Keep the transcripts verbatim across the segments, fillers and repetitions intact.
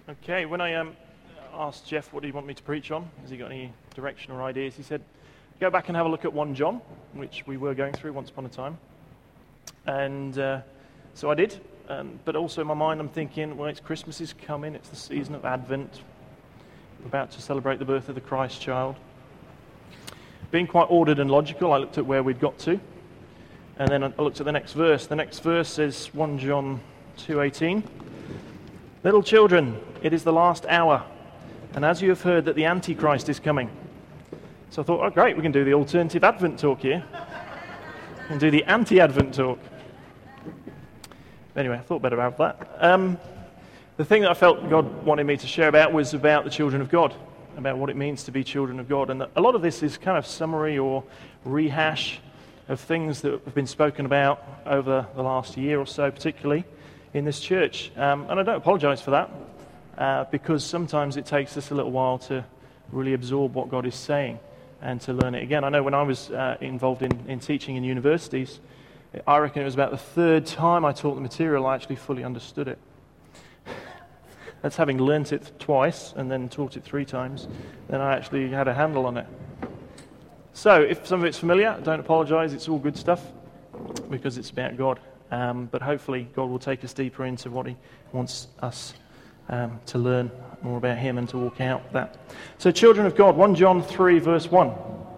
Okay, when I um, asked Jeff what do you want me to preach on, has he got any direction or ideas, he said, go back and have a look at First John, which we were going through once upon a time. And uh, so I did, um, but also in my mind I'm thinking, well, it's Christmas is coming, it's the season of Advent, we're about to celebrate the birth of the Christ child. Being quite ordered and logical, I looked at where we'd got to, and then I looked at the next verse. The next verse is First John two eighteen. Little children, it is the last hour, and as you have heard that the Antichrist is coming. So I thought, oh great, we can do the alternative Advent talk here. We can do the anti-Advent talk. Anyway, I thought better about that. Um, the thing that I felt God wanted me to share about was about the children of God, about what it means to be children of God. And a lot of this is kind of summary or rehash of things that have been spoken about over the last year or so, particularly in this church. Um, and I don't apologize for that, uh, because sometimes it takes us a little while to really absorb what God is saying and to learn it again. I know when I was uh, involved in, in teaching in universities, I reckon it was about the third time I taught the material I actually fully understood it. That's having learnt it twice and then taught it three times, then I actually had a handle on it. So if some of it's familiar, don't apologize, it's all good stuff, because it's about God. Um, but hopefully God will take us deeper into what he wants us um, to learn more about him and to walk out that. So children of God, First John three verse one.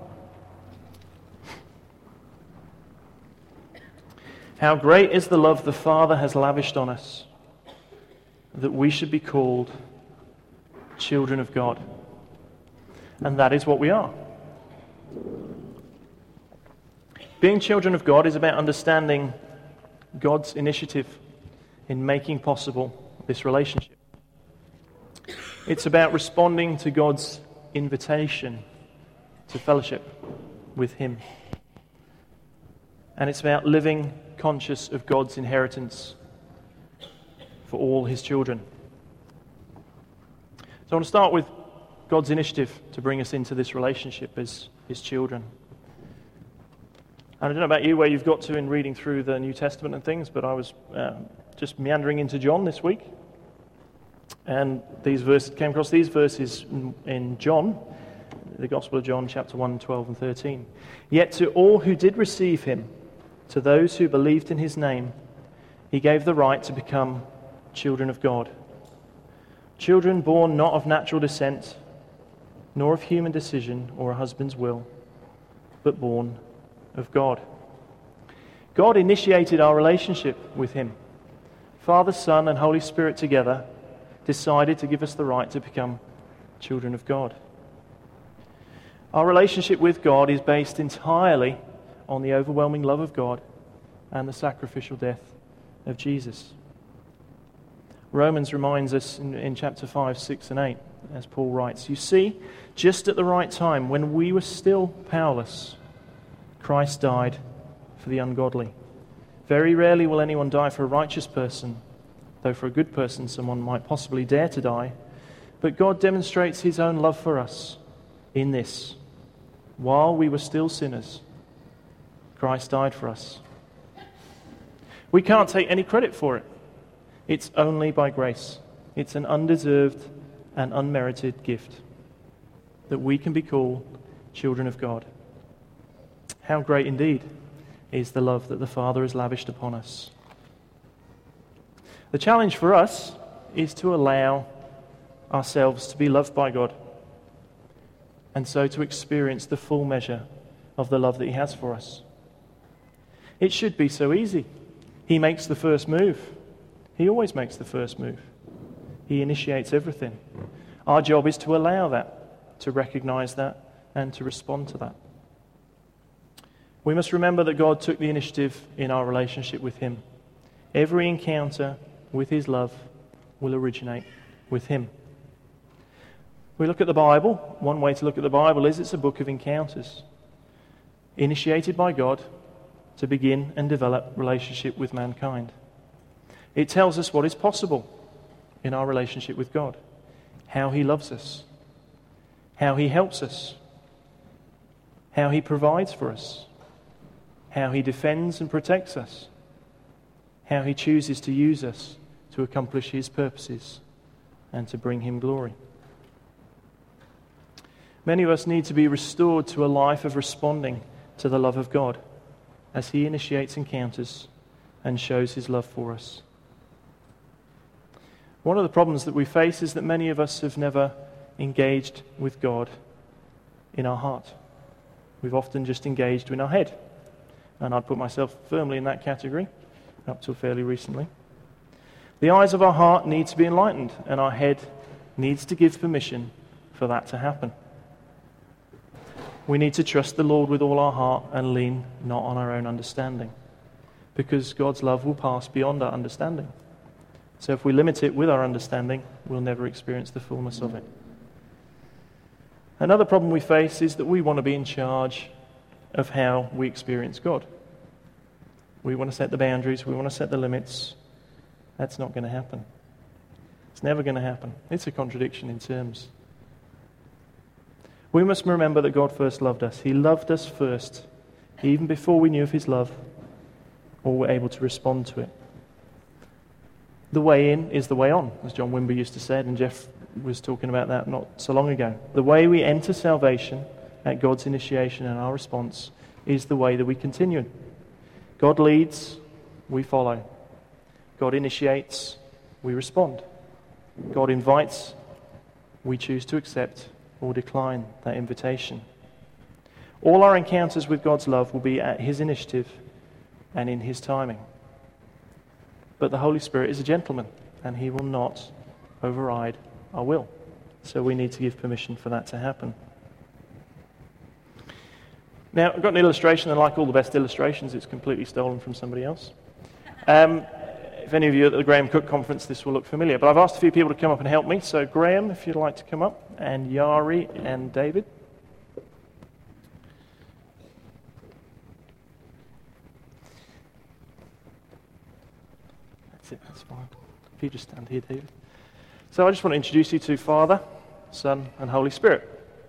How great is the love the Father has lavished on us, that we should be called children of God. And that is what we are. Being children of God is about understanding God's initiative in making possible this relationship. It's about responding to God's invitation to fellowship with him. And it's about living conscious of God's inheritance for all his children. So I want to start with God's initiative to bring us into this relationship as his children. I don't know about you, where you've got to in reading through the New Testament and things, but I was uh, just meandering into John this week, and these verses came across these verses in, in John, the Gospel of John, chapter one, twelve and thirteen. Yet to all who did receive him, to those who believed in his name, he gave the right to become children of God. Children born not of natural descent, nor of human decision or a husband's will, but born of God. God initiated our relationship with him. Father, Son, and Holy Spirit together decided to give us the right to become children of God. Our relationship with God is based entirely on the overwhelming love of God and the sacrificial death of Jesus. Romans reminds us in, in chapter five, six, and eight, as Paul writes, you see, just at the right time, when we were still powerless, Christ died for the ungodly. Very rarely will anyone die for a righteous person, though for a good person someone might possibly dare to die. But God demonstrates his own love for us in this. While we were still sinners, Christ died for us. We can't take any credit for it. It's only by grace. It's an undeserved and unmerited gift that we can be called children of God. How great indeed is the love that the Father has lavished upon us. The challenge for us is to allow ourselves to be loved by God, and so to experience the full measure of the love that he has for us. It should be so easy. He makes the first move. He always makes the first move. He initiates everything. Our job is to allow that, to recognize that, and to respond to that. We must remember that God took the initiative in our relationship with him. Every encounter with his love will originate with him. We look at the Bible. One way to look at the Bible is it's a book of encounters, initiated by God to begin and develop relationship with mankind. It tells us what is possible in our relationship with God, how he loves us, how he helps us, how he provides for us, how he defends and protects us, how he chooses to use us to accomplish his purposes, and to bring him glory. Many of us need to be restored to a life of responding to the love of God as he initiates encounters and shows his love for us. One of the problems that we face is that many of us have never engaged with God in our heart. We've often just engaged in our head. And I'd put myself firmly in that category, up till fairly recently. The eyes of our heart need to be enlightened, and our head needs to give permission for that to happen. We need to trust the Lord with all our heart and lean not on our own understanding, because God's love will pass beyond our understanding. So if we limit it with our understanding, we'll never experience the fullness of it. Another problem we face is that we want to be in charge of how we experience God. We want to set the boundaries, we want to set the limits. That's not going to happen. It's never going to happen. It's a contradiction in terms. We must remember that God first loved us. He loved us first, even before we knew of his love or were able to respond to it. The way in is the way on, as John Wimber used to say, and Jeff was talking about that not so long ago. The way we enter salvation at God's initiation and our response is the way that we continue. God leads, we follow. God initiates, we respond. God invites, we choose to accept or decline that invitation. All our encounters with God's love will be at his initiative and in his timing. But the Holy Spirit is a gentleman, and he will not override our will. So we need to give permission for that to happen. Now, I've got an illustration, and like all the best illustrations, it's completely stolen from somebody else. Um, if any of you are at the Graham Cook conference, this will look familiar. But I've asked a few people to come up and help me. So Graham, if you'd like to come up, and Yari and David. That's it, that's fine. If you just stand here, David. So I just want to introduce you to Father, Son, and Holy Spirit.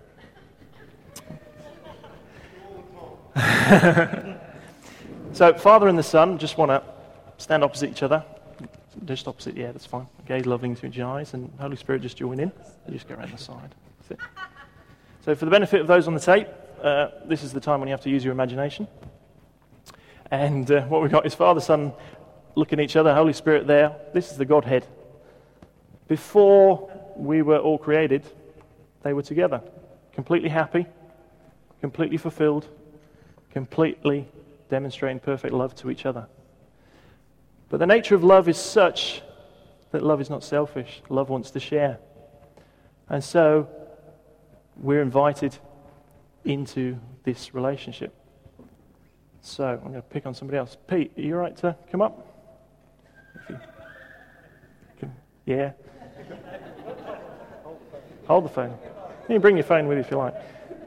So Father and the Son just want to stand opposite each other. Just opposite, yeah, that's fine. Gaze loving to your eyes, and Holy Spirit just join in. They just go around the side. That's it. So for the benefit of those on the tape, uh, this is the time when you have to use your imagination. And uh, what we've got is Father, Son, looking at each other, Holy Spirit there. This is the Godhead. Before we were all created, they were together, completely happy, completely fulfilled, completely demonstrating perfect love to each other. But the nature of love is such that love is not selfish. Love wants to share. And so we're invited into this relationship. So I'm going to pick on somebody else. Pete, are you all right to come up? You can, yeah. Hold the phone. You can bring your phone with you if you like.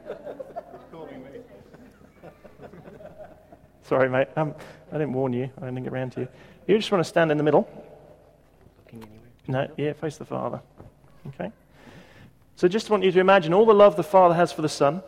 Sorry, mate. Um, I didn't warn you. I didn't get around to you. You just want to stand in the middle. Looking anywhere. No, yeah, face the Father. Okay. So just want you to imagine all the love the Father has for the Son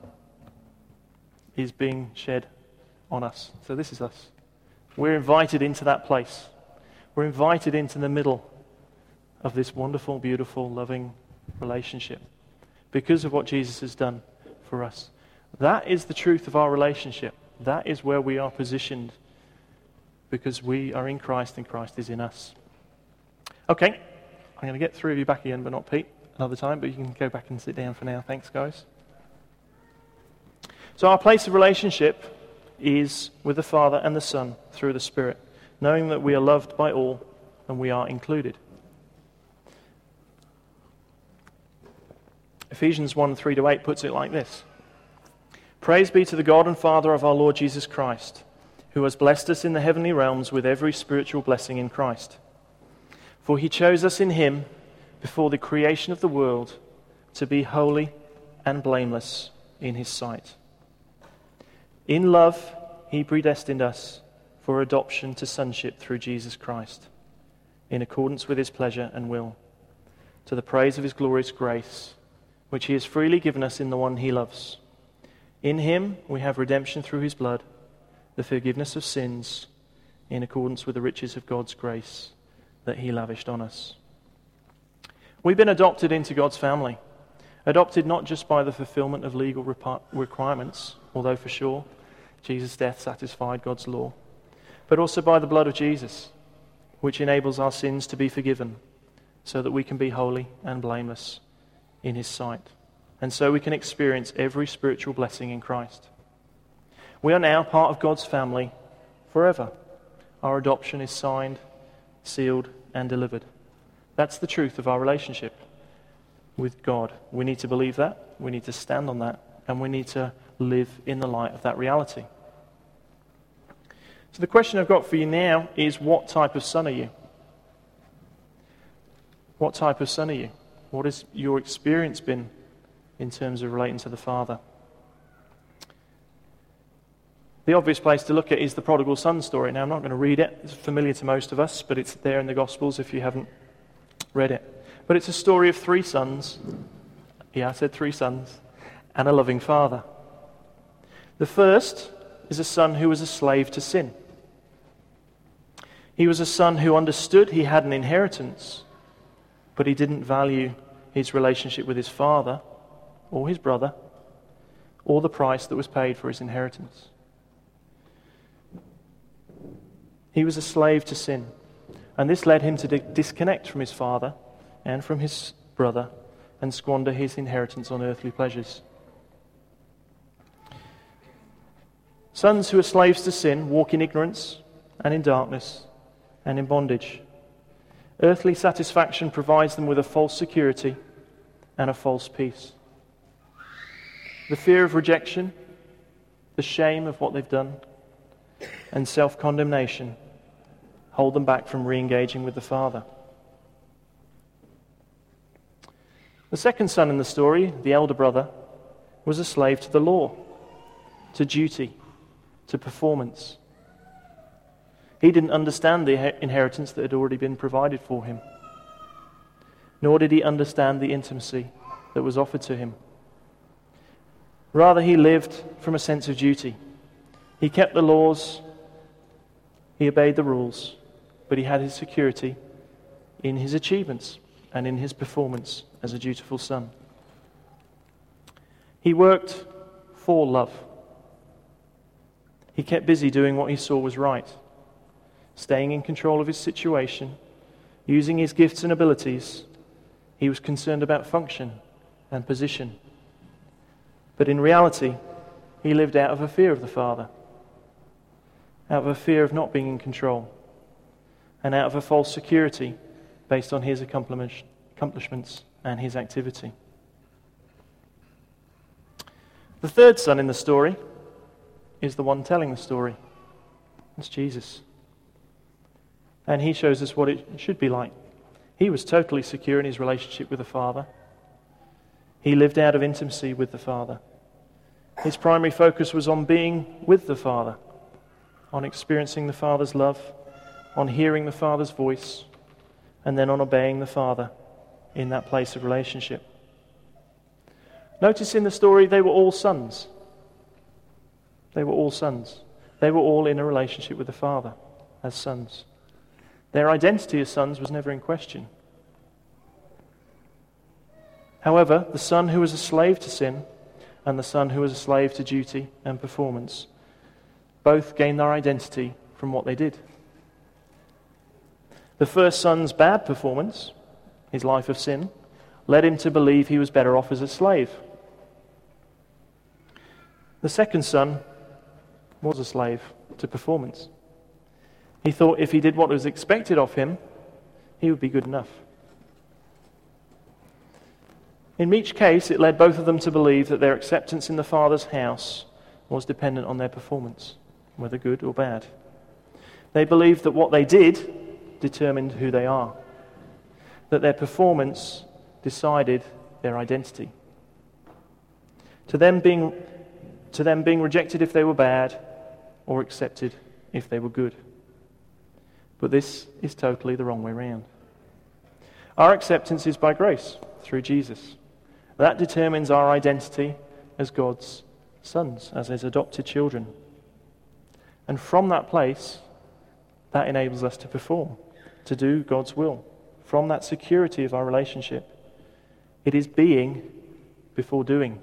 is being shed on us. So this is us. We're invited into that place. We're invited into the middle of this wonderful, beautiful, loving relationship because of what Jesus has done for us. That is the truth of our relationship. That is where we are positioned because we are in Christ and Christ is in us. Okay, I'm going to get three of you back again, but not Pete, another time, but you can go back and sit down for now. Thanks, guys. So our place of relationship is with the Father and the Son through the Spirit, knowing that we are loved by all and we are included. Ephesians one, three to eight puts it like this. Praise be to the God and Father of our Lord Jesus Christ, who has blessed us in the heavenly realms with every spiritual blessing in Christ. For he chose us in him before the creation of the world to be holy and blameless in his sight. In love, he predestined us for adoption to sonship through Jesus Christ, in accordance with his pleasure and will, to the praise of his glorious grace, which he has freely given us in the one he loves. In him we have redemption through his blood, the forgiveness of sins, in accordance with the riches of God's grace that he lavished on us. We've been adopted into God's family. Adopted not just by the fulfillment of legal repi- requirements, although for sure Jesus' death satisfied God's law, but also by the blood of Jesus, which enables our sins to be forgiven so that we can be holy and blameless in his sight. And so we can experience every spiritual blessing in Christ. We are now part of God's family forever. Our adoption is signed, sealed, and delivered. That's the truth of our relationship with God. We need to believe that, we need to stand on that, and we need to live in the light of that reality. So the question I've got for you now is, what type of son are you? What type of son are you? What has your experience been in terms of relating to the Father? The obvious place to look at is the prodigal son story. Now, I'm not going to read it. It's familiar to most of us, but it's there in the Gospels if you haven't read it. But it's a story of three sons. Yeah, I said three sons. And a loving father. The first is a son who was a slave to sin. He was a son who understood he had an inheritance, but he didn't value his relationship with his father or his brother or the price that was paid for his inheritance. He was a slave to sin, and this led him to di- disconnect from his father and from his brother and squander his inheritance on earthly pleasures. Sons who are slaves to sin walk in ignorance and in darkness and in bondage. Earthly satisfaction provides them with a false security and a false peace. The fear of rejection, the shame of what they've done, and self-condemnation hold them back from re-engaging with the Father. The second son in the story, the elder brother, was a slave to the law, to duty, to performance. He didn't understand the inheritance that had already been provided for him, nor did he understand the intimacy that was offered to him. Rather, he lived from a sense of duty. He kept the laws, he obeyed the rules, but he had his security in his achievements and in his performance as a dutiful son. He worked for love. He kept busy doing what he saw was right, staying in control of his situation, using his gifts and abilities. He was concerned about function and position. But in reality, he lived out of a fear of the Father, out of a fear of not being in control, and out of a false security based on his accomplishments and his activity. The third son in the story is the one telling the story. It's Jesus. And he shows us what it should be like. He was totally secure in his relationship with the Father. He lived out of intimacy with the Father. His primary focus was on being with the Father, on experiencing the Father's love, on hearing the Father's voice, and then on obeying the Father in that place of relationship. Notice in the story they were all sons. They were all sons. They were all in a relationship with the Father as sons. Their identity as sons was never in question. However, the son who was a slave to sin and the son who was a slave to duty and performance both gained their identity from what they did. The first son's bad performance, his life of sin, led him to believe he was better off as a slave. The second son was a slave to performance. He thought if he did what was expected of him, he would be good enough. In each case, it led both of them to believe that their acceptance in the Father's house was dependent on their performance, whether good or bad. They believed that what they did determined who they are, that their performance decided their identity. To them being, to them being rejected if they were bad, or accepted if they were good. But this is totally the wrong way around. Our acceptance is by grace, through Jesus. That determines our identity as God's sons, as His adopted children. And from that place, that enables us to perform, to do God's will. From that security of our relationship, It is being before doing.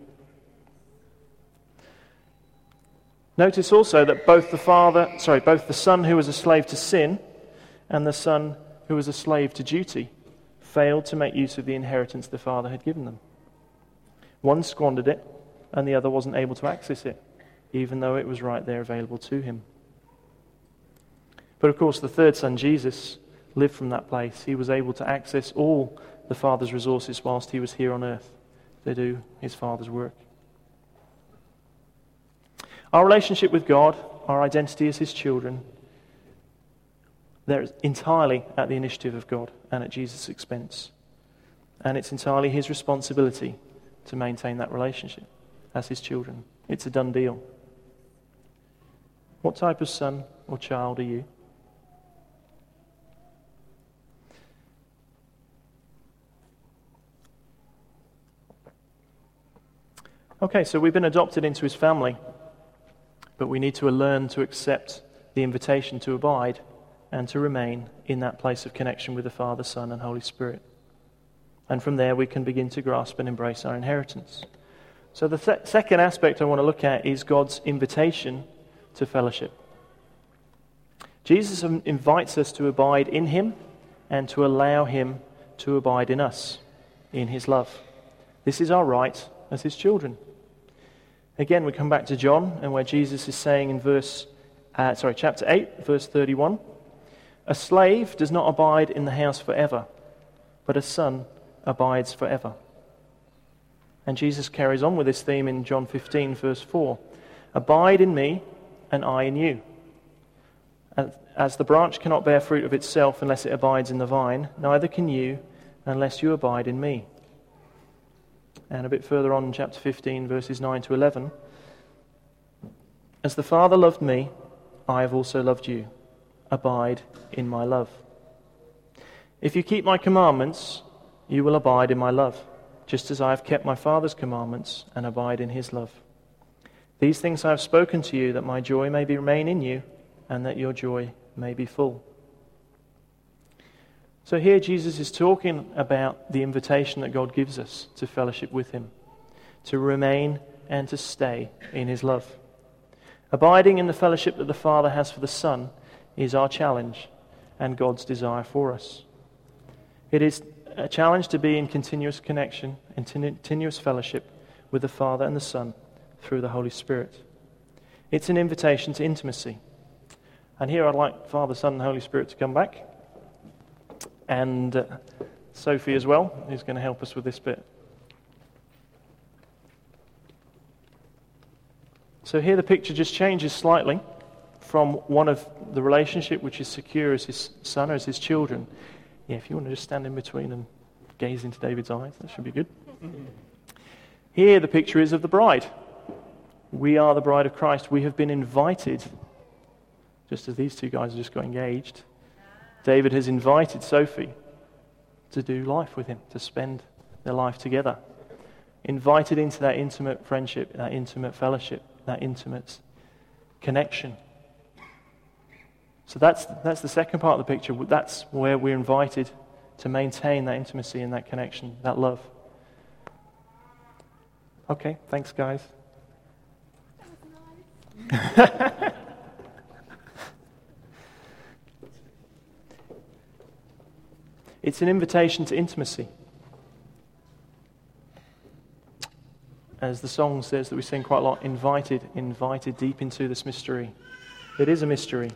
Notice also that both the father, sorry, both the son who was a slave to sin and the son who was a slave to duty failed to make use of the inheritance the father had given them. One squandered it, and the other wasn't able to access it, even though it was right there available to him. But of course, the third son, Jesus, lived from that place. He was able to access all the Father's resources whilst he was here on earth to do his Father's work. Our relationship with God, our identity as his children, they're entirely at the initiative of God and at Jesus' expense. And it's entirely his responsibility to maintain that relationship as his children. It's a done deal. What type of son or child are you? Okay, so we've been adopted into his family, but we need to learn to accept the invitation to abide and to remain in that place of connection with the Father, Son, and Holy Spirit. And from there we can begin to grasp and embrace our inheritance. So the th- second aspect I want to look at is God's invitation to fellowship. Jesus invites us to abide in him and to allow him to abide in us, in his love. This is our right as his children. Again, we come back to John, and where Jesus is saying in verse, uh, sorry, chapter eight, verse thirty-one, "A slave does not abide in the house forever, but a son abides forever." And Jesus carries on with this theme in John fifteen, verse four. "Abide in me, and I in you. As the branch cannot bear fruit of itself unless it abides in the vine, neither can you unless you abide in me." And a bit further on in chapter fifteen, verses nine to eleven, "As the Father loved me, I have also loved you. Abide in my love. If you keep my commandments, you will abide in my love, just as I have kept my Father's commandments and abide in his love. These things I have spoken to you, that my joy may be remain in you, and that your joy may be full." So here Jesus is talking about the invitation that God gives us to fellowship with him, to remain and to stay in his love. Abiding in the fellowship that the Father has for the Son is our challenge and God's desire for us. It is a challenge to be in continuous connection and continuous fellowship with the Father and the Son through the Holy Spirit. It's an invitation to intimacy. And here I'd like Father, Son, and Holy Spirit to come back. And uh, Sophie as well, who's going to help us with this bit. So here the picture just changes slightly from one of the relationship which is secure as his son or as his children. Yeah, if you want to just stand in between and gaze into David's eyes, that should be good. Here the picture is of the bride. We are the bride of Christ. We have been invited, just as these two guys have just got engaged. David has invited Sophie to do life with him, to spend their life together. Invited into that intimate friendship, that intimate fellowship, that intimate connection. So that's that's the second part of the picture. That's where we're invited to maintain that intimacy and that connection, that love. Okay, thanks guys. It's an invitation to intimacy. As the song says that we sing quite a lot, invited, invited deep into this mystery. It is a mystery,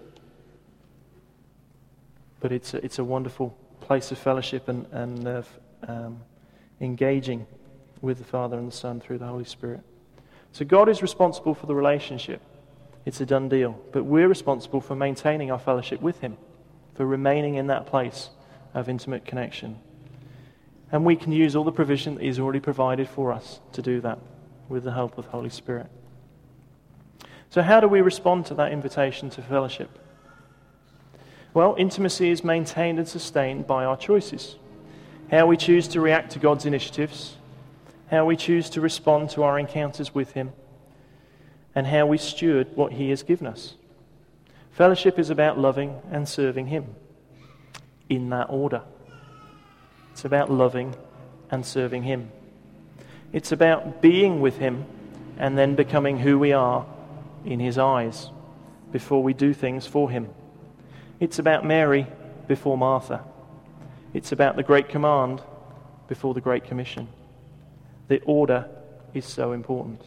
but it's a, it's a wonderful place of fellowship and, and of um, engaging with the Father and the Son through the Holy Spirit. So God is responsible for the relationship. It's a done deal. But we're responsible for maintaining our fellowship with him, for remaining in that place of intimate connection. And we can use all the provision that he's already provided for us to do that with the help of the Holy Spirit. So how do we respond to that invitation to fellowship? Well, intimacy is maintained and sustained by our choices. How we choose to react to God's initiatives, how we choose to respond to our encounters with him, and how we steward what he has given us. Fellowship is about loving and serving him in that order. It's about loving and serving him. It's about being with him and then becoming who we are in his eyes before we do things for him. It's about Mary before Martha. It's about the Great Command before the Great Commission. The order is so important.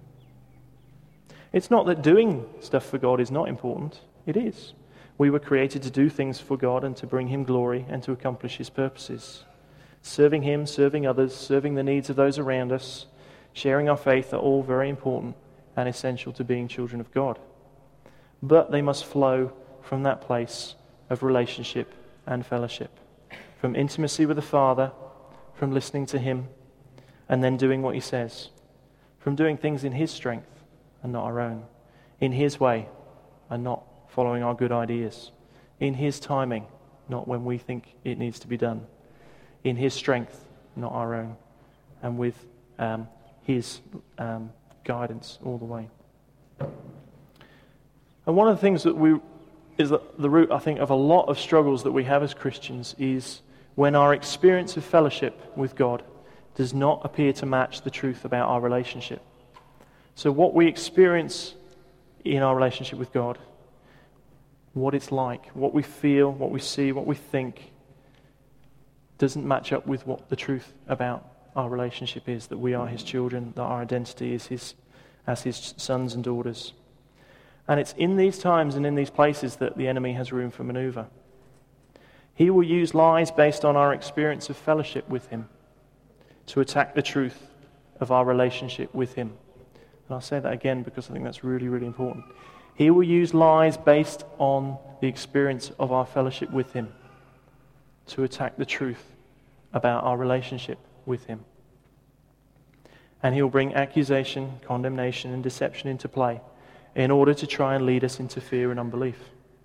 It's not that doing stuff for God is not important. It is. We were created to do things for God and to bring him glory and to accomplish his purposes. Serving him, serving others, serving the needs of those around us, sharing our faith are all very important and essential to being children of God. But they must flow from that place of relationship and fellowship, from intimacy with the Father, from listening to him, and then doing what he says, from doing things in his strength and not our own, in his way and not following our good ideas, in his timing, not when we think it needs to be done, in his strength, not our own, and with um, his um, guidance all the way. And one of the things that we is that the root, I think, of a lot of struggles that we have as Christians is when our experience of fellowship with God does not appear to match the truth about our relationship. So what we experience in our relationship with God, what it's like, what we feel, what we see, what we think, doesn't match up with what the truth about our relationship is, that we are his children, that our identity is his as his sons and daughters. And it's in these times and in these places that the enemy has room for maneuver. He will use lies based on our experience of fellowship with him to attack the truth of our relationship with him. And I'll say that again because I think that's really, really important. He will use lies based on the experience of our fellowship with him to attack the truth about our relationship with him. And he will bring accusation, condemnation, and deception into play in order to try and lead us into fear and unbelief.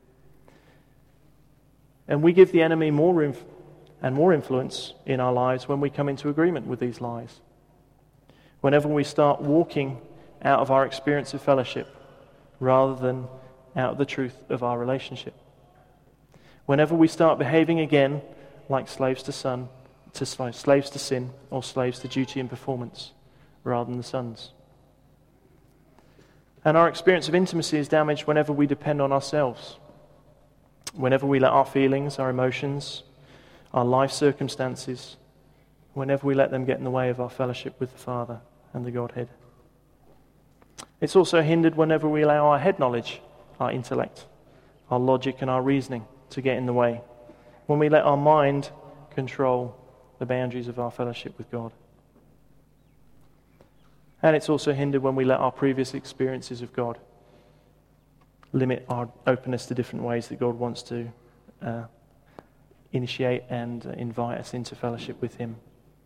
And we give the enemy more room and more influence in our lives when we come into agreement with these lies. Whenever we start walking out of our experience of fellowship rather than out of the truth of our relationship. Whenever we start behaving again like slaves to son, to slaves to sin, or slaves to duty and performance rather than the sons. And our experience of intimacy is damaged whenever we depend on ourselves. Whenever we let our feelings, our emotions, our life circumstances, whenever we let them get in the way of our fellowship with the Father and the Godhead. It's also hindered whenever we allow our head knowledge, our intellect, our logic and our reasoning to get in the way. When we let our mind control the boundaries of our fellowship with God. And it's also hindered when we let our previous experiences of God limit our openness to different ways that God wants to uh, initiate and uh, invite us into fellowship with him.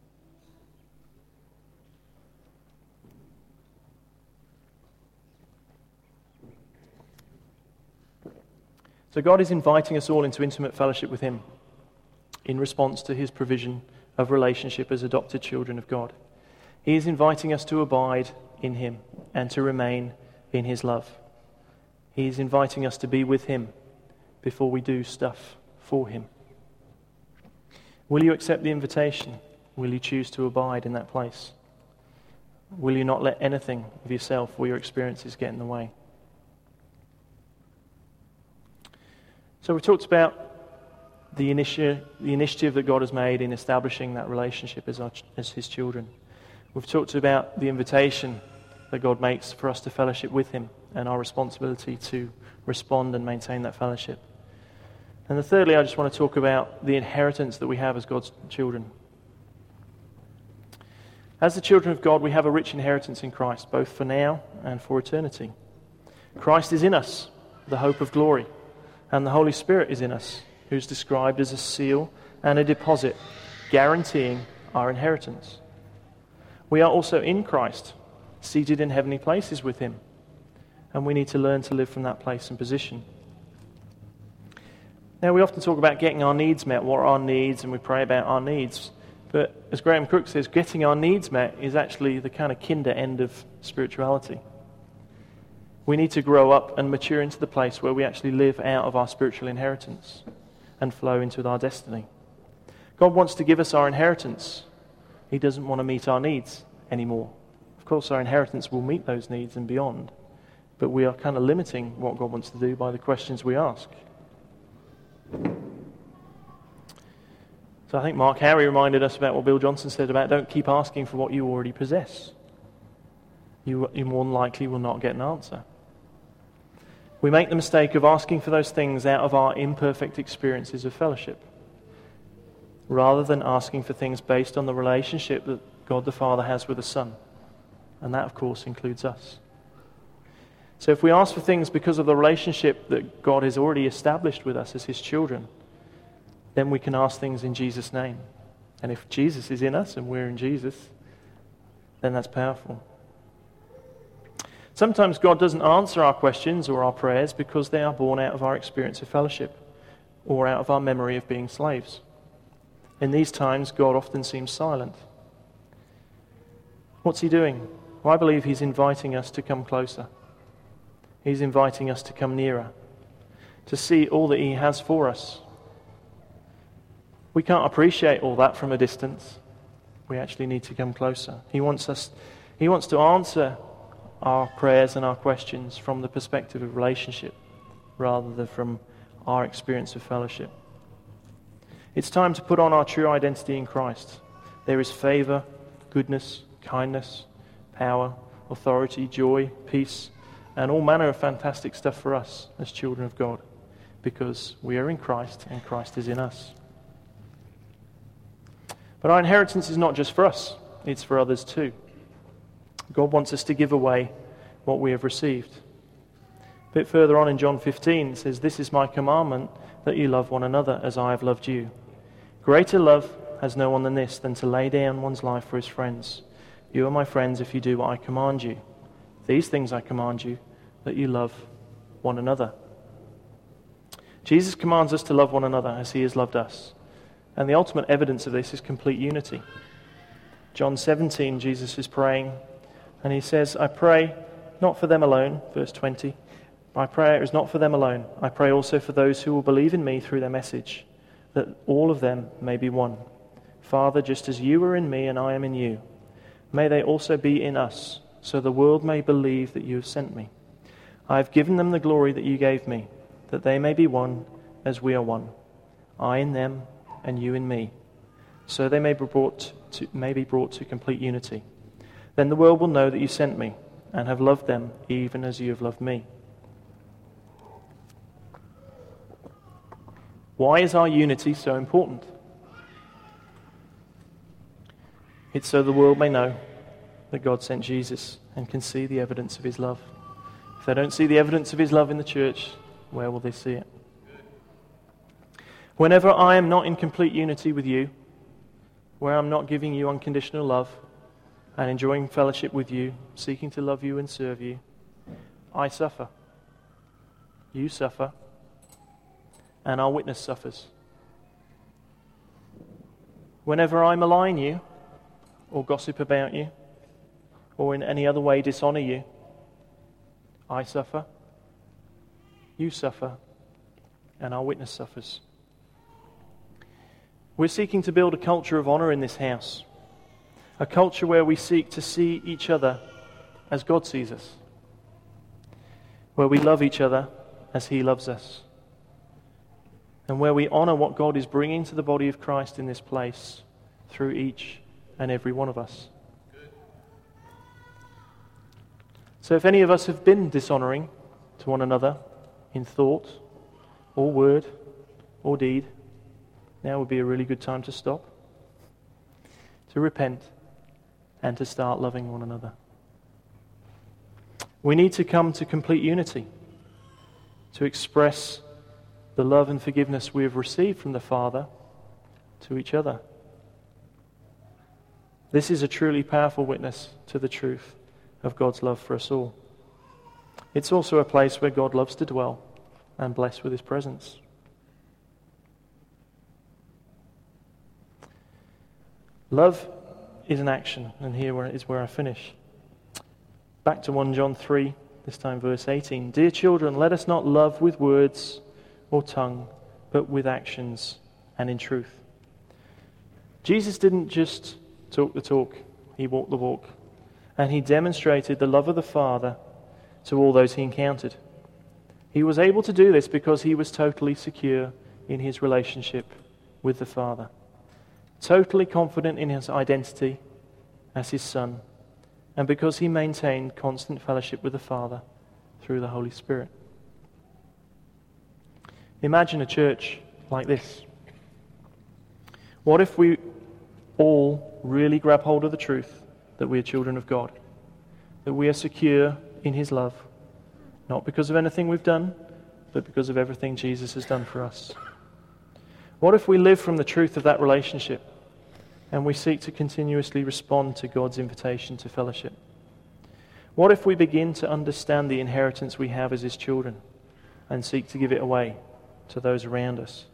So God is inviting us all into intimate fellowship with him in response to his provision of relationship as adopted children of God. He is inviting us to abide in him and to remain in his love. He is inviting us to be with him before we do stuff for him. Will you accept the invitation? Will you choose to abide in that place? Will you not let anything of yourself or your experiences get in the way? So we talked about the, initi- the initiative that God has made in establishing that relationship as, our, as his children. We've talked about the invitation that God makes for us to fellowship with him and our responsibility to respond and maintain that fellowship. And then thirdly, I just want to talk about the inheritance that we have as God's children. As the children of God, we have a rich inheritance in Christ, both for now and for eternity. Christ is in us, the hope of glory, and the Holy Spirit is in us, who's described as a seal and a deposit, guaranteeing our inheritance. We are also in Christ, seated in heavenly places with him, and we need to learn to live from that place and position. Now, we often talk about getting our needs met. What are our needs? And we pray about our needs. But as Graham Cook says, getting our needs met is actually the kind of kinder end of spirituality. We need to grow up and mature into the place where we actually live out of our spiritual inheritance and flow into our destiny. God wants to give us our inheritance He doesn't want to meet our needs anymore. Of course, our inheritance will meet those needs and beyond, but we are kind of limiting what God wants to do by the questions we ask. So I think Mark Harry reminded us about what Bill Johnson said about don't keep asking for what you already possess. You, you more than likely will not get an answer. We make the mistake of asking for those things out of our imperfect experiences of fellowship, rather than asking for things based on the relationship that God the Father has with the Son. And that, of course, includes us. So if we ask for things because of the relationship that God has already established with us as His children, then we can ask things in Jesus' name. And if Jesus is in us and we're in Jesus, then that's powerful. Sometimes God doesn't answer our questions or our prayers because they are born out of our experience of fellowship or out of our memory of being slaves. In these times, God often seems silent. What's He doing? Well, I believe He's inviting us to come closer. He's inviting us to come nearer, to see all that He has for us. We can't appreciate all that from a distance. We actually need to come closer. He wants us, He wants to answer our prayers and our questions from the perspective of relationship rather than from our experience of fellowship. It's time to put on our true identity in Christ. There is favor, goodness, kindness, power, authority, joy, peace, and all manner of fantastic stuff for us as children of God, because we are in Christ and Christ is in us. But our inheritance is not just for us, it's for others too. God wants us to give away what we have received. A bit further on in John fifteen, it says, "This is my commandment, that you love one another as I have loved you. Greater love has no one than this, than to lay down one's life for his friends. You are my friends if you do what I command you. These things I command you, that you love one another." Jesus commands us to love one another as He has loved us. And the ultimate evidence of this is complete unity. John seventeen, Jesus is praying, and He says, "I pray not for them alone," verse twenty. "My prayer is not for them alone. I pray also for those who will believe in me through their message, that all of them may be one. Father, just as you are in me and I am in you, may they also be in us, so the world may believe that you have sent me. I have given them the glory that you gave me, that they may be one as we are one, I in them and you in me, so they may be brought to, may be brought to complete unity. Then the world will know that you sent me and have loved them even as you have loved me." Why is our unity so important? It's so the world may know that God sent Jesus and can see the evidence of His love. If they don't see the evidence of His love in the church, where will they see it? Whenever I am not in complete unity with you, where I'm not giving you unconditional love and enjoying fellowship with you, seeking to love you and serve you, I suffer. You suffer. And our witness suffers. Whenever I malign you, or gossip about you, or in any other way dishonor you, I suffer, you suffer, and our witness suffers. We're seeking to build a culture of honor in this house, a culture where we seek to see each other as God sees us, where we love each other as He loves us, and where we honor what God is bringing to the body of Christ in this place through each and every one of us. So if any of us have been dishonoring to one another in thought or word or deed, now would be a really good time to stop, to repent, and to start loving one another. We need to come to complete unity, to express the love and forgiveness we have received from the Father to each other. This is a truly powerful witness to the truth of God's love for us all. It's also a place where God loves to dwell and bless with His presence. Love is an action, and here is where I finish. Back to First John three, this time verse eighteen. "Dear children, let us not love with words or tongue, but with actions and in truth." Jesus didn't just talked the talk, he walked the walk, and he demonstrated the love of the Father to all those he encountered. He was able to do this because he was totally secure in his relationship with the Father, totally confident in his identity as his Son, and because he maintained constant fellowship with the Father through the Holy Spirit. Imagine a church like this. What if we all really grab hold of the truth that we are children of God, that we are secure in his love, not because of anything we've done, but because of everything Jesus has done for us? What if we live from the truth of that relationship and we seek to continuously respond to God's invitation to fellowship? What if we begin to understand the inheritance we have as his children and seek to give it away to those around us?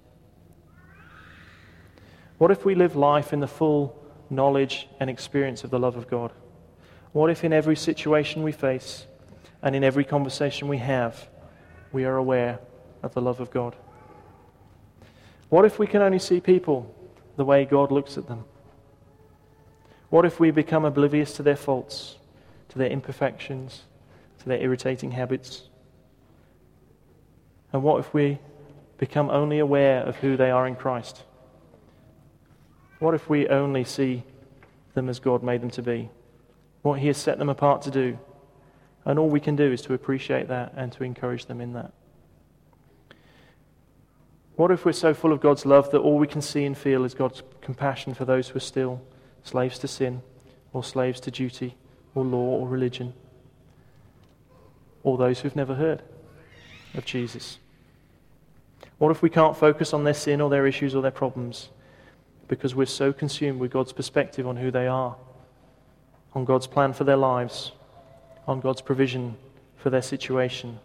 What if we live life in the full knowledge and experience of the love of God? What if in every situation we face and in every conversation we have, we are aware of the love of God? What if we can only see people the way God looks at them? What if we become oblivious to their faults, to their imperfections, to their irritating habits? And what if we become only aware of who they are in Christ? What if we only see them as God made them to be, what he has set them apart to do, and all we can do is to appreciate that and to encourage them in that? What if we're so full of God's love that all we can see and feel is God's compassion for those who are still slaves to sin, or slaves to duty, or law, or religion, or those who've never heard of Jesus? What if we can't focus on their sin or their issues or their problems because we're so consumed with God's perspective on who they are, on God's plan for their lives, on God's provision for their situation,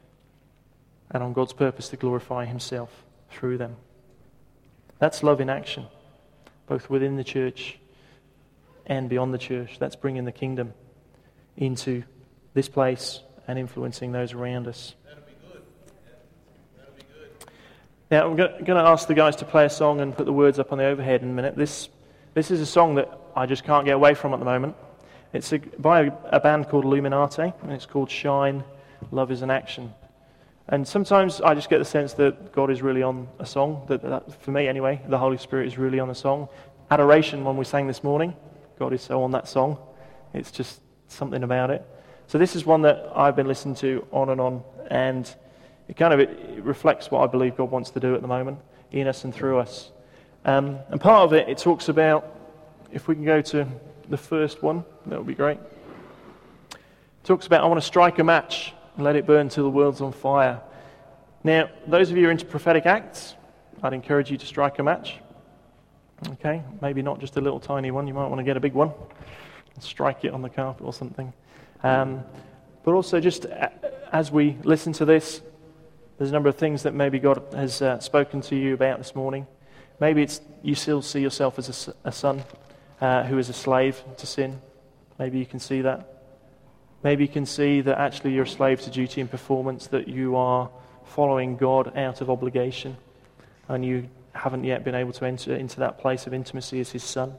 and on God's purpose to glorify himself through them? That's love in action, both within the church and beyond the church. That's bringing the kingdom into this place and influencing those around us. That'll be good. That'll be good. Now, I'm going to ask the guys to play a song and put the words up on the overhead in a minute. This this is a song that I just can't get away from at the moment. It's a, by a, a band called Illuminati, and it's called Shine, Love is an Action. And sometimes I just get the sense that God is really on a song, that, that for me anyway, the Holy Spirit is really on a song. Adoration, when we sang this morning, God is so on that song. It's just something about it. So this is one that I've been listening to on and on, and it kind of it, it reflects what I believe God wants to do at the moment in us and through us. Um, and part of it, it talks about, if we can go to the first one, that would be great. It talks about, I want to strike a match and let it burn till the world's on fire. Now, those of you who are into prophetic acts, I'd encourage you to strike a match. Okay, maybe not just a little tiny one. You might want to get a big one and strike it on the carpet or something. Um, but also just as we listen to this, there's a number of things that maybe God has uh, spoken to you about this morning. Maybe it's you still see yourself as a, a son uh, who is a slave to sin. Maybe you can see that. Maybe you can see that actually you're a slave to duty and performance, that you are following God out of obligation, and you haven't yet been able to enter into that place of intimacy as his son.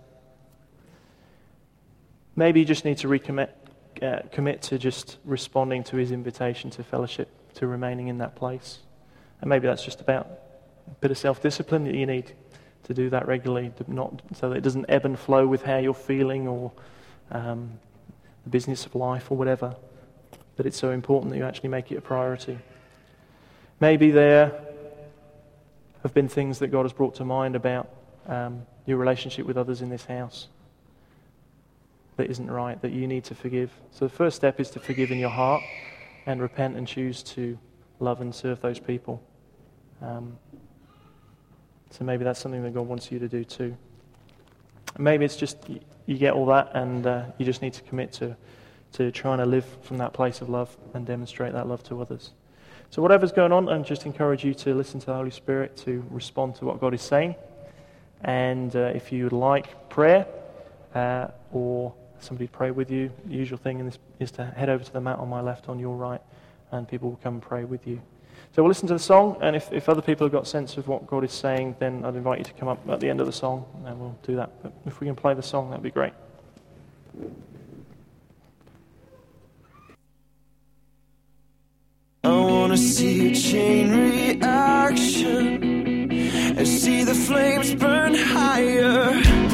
Maybe you just need to recommit, uh, commit to just responding to his invitation to fellowship, to remaining in that place. And maybe that's just about a bit of self-discipline that you need to do that regularly, to not so that it doesn't ebb and flow with how you're feeling or um, the business of life or whatever. But it's so important that you actually make it a priority. Maybe there have been things that God has brought to mind about um, your relationship with others in this house that isn't right, that you need to forgive. So the first step is to forgive in your heart and repent and choose to love and serve those people. Um, so maybe that's something that God wants you to do too. Maybe it's just you get all that and uh, you just need to commit to, to trying to live from that place of love and demonstrate that love to others. So whatever's going on, I just encourage you to listen to the Holy Spirit, to respond to what God is saying. And uh, if you would like prayer uh, or somebody to pray with you, the usual thing in this is to head over to the mat on my left, on your right, and people will come and pray with you. So we'll listen to the song, and if, if other people have got a sense of what God is saying, then I'd invite you to come up at the end of the song, and we'll do that. But if we can play the song, that'd be great. I wanna see a chain reaction and see the flames burn higher.